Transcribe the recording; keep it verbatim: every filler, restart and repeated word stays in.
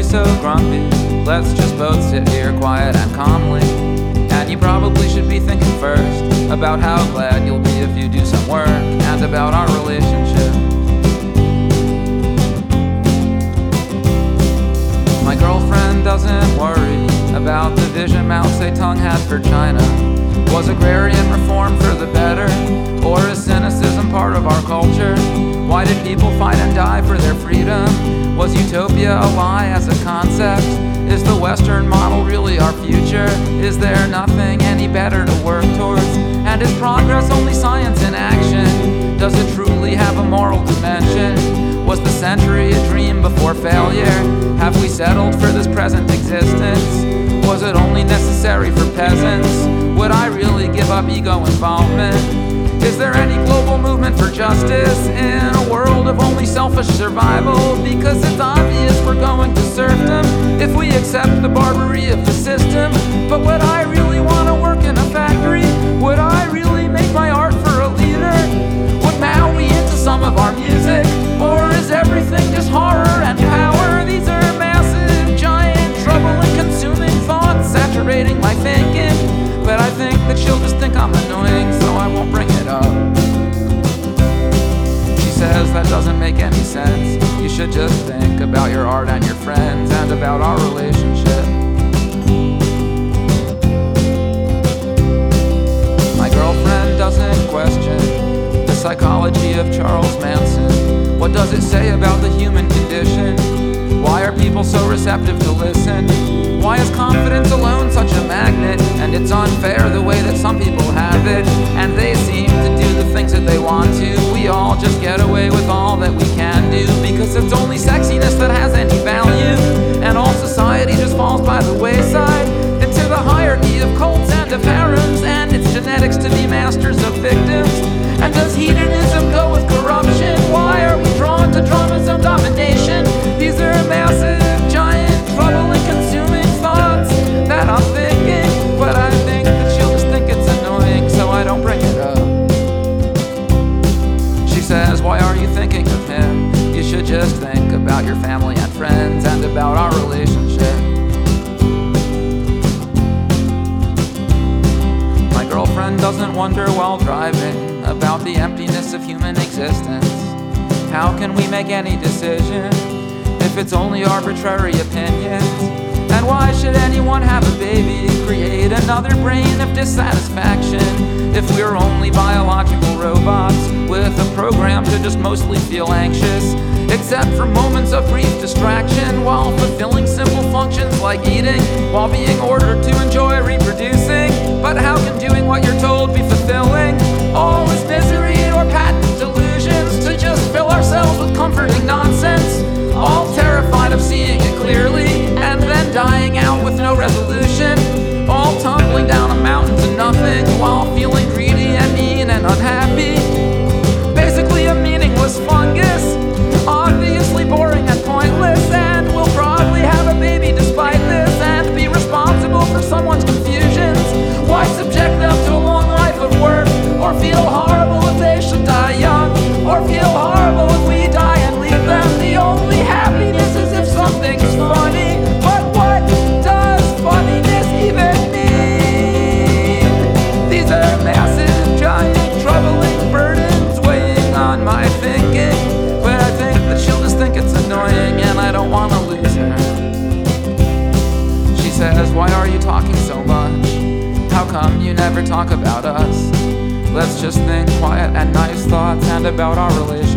so grumpy? Let's just both sit here quiet and calmly. And you probably should be thinking first about how glad you'll be if you do some work, and about our relationship. My girlfriend doesn't worry about the vision Mao Zedong had for China. Was agrarian reform for the better, or is cynicism part of our culture? Why did people fight and die for their freedom? Was utopia a lie as a concept? Is the Western model really our future? Is there nothing any better to work towards? And is progress only science in action? Does it truly have a moral dimension? Was the century a dream before failure? Have we settled for this present existence? Was it only necessary for peasants? Would I really give up ego involvement? Is there any global movement for justice in a world of only selfish survival? Because it's obvious we're going to serfdom if we accept the barbarity of the system. But would I really want to work in a factory? Would I really make my art for a leader? Would Mao be into some of our music? Or is everything just horror and power? These are massive, giant, trouble-consuming thoughts saturating my thinking. But I think that she'll just think I'm annoying, so I won't bring it up. She says that doesn't make any sense. You should just think about your art and your friends, and about our relationship. My girlfriend doesn't question the psychology of Charles Manson. What does it say about the human condition? Why are people so receptive to listen? Why is confidence alone such a magnet? And it's unfair the way that some people have it, and they seem to do the things that they want to. We all just get away with all that we can do, because it's only sexiness that has any value. And all society just falls by the wayside into the hierarchy of cults and of harems, and it's genetics to be masters of victims. And does hedonism go with corruption? Why are we drawn to dramas of domination? These are massive, giant, trouble-consuming thoughts that I'm thinking, but I think that she'll just think it's annoying, so I don't bring it up. She says, why are you thinking of him? You should just think about your family and friends, and about our relationship. My girlfriend doesn't wonder while driving about the emptiness of human existence. How can we make any decision if it's only arbitrary opinions? And why should anyone have a baby, create another brain of dissatisfaction, if we're only biological robots with a program to just mostly feel anxious, except for moments of brief distraction while fulfilling simple functions like eating, while being ordered to enjoy reproducing? But how can doing what you're told be fulfilling? All is misery or patent delusions to just fill ourselves with comforting nonsense, all terrified of seeing it clearly, and then dying out with no resolution, all tumbling down a mountain to nothing while feeling greedy and mean and unhappy. Basically a meaningless fungus, obviously boring and pointless, and we'll probably have a baby despite this, and be responsible for someone's confusions. Why subject them to a long life of work, or feel horrible if they should die young, or feel horrible if we die and leave them? The only happiness is if something's funny, but what does funniness even mean? These are massive, giant, troubling burdens weighing on my thinking, but I think that she'll just think it's annoying, and I don't want to lose her. She says, why are you talking so much? How come you never talk about us? Let's just think quiet and nice thoughts, and about our relationship.